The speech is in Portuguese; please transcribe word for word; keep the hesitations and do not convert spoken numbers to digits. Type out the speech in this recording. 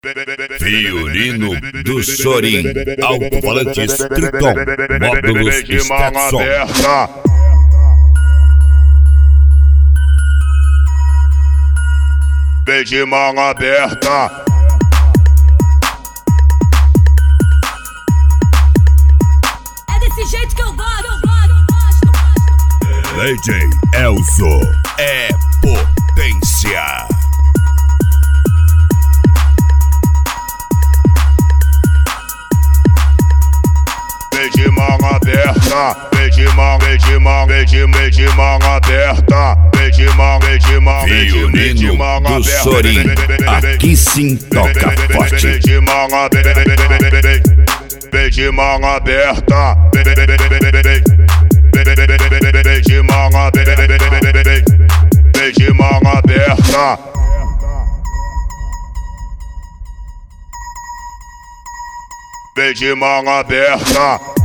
Violino do Sorin, alto-falantes Triton, módulos Stetson. Vem de mão aberta. É desse jeito que eu gosto, eu gosto, eu gosto. D J Elzo é potência. Vem de mão aberta, vem de mão, vem de mão, vem de, vem de mão aberta, vem de mão, vem de mão, vem de, vem de mão do aberta. Sorin, aqui sim toca forte. Vem de mão aberta, vem de mão aberta, vem de mão aberta, vem de mão aberta. Vem de mão aberta.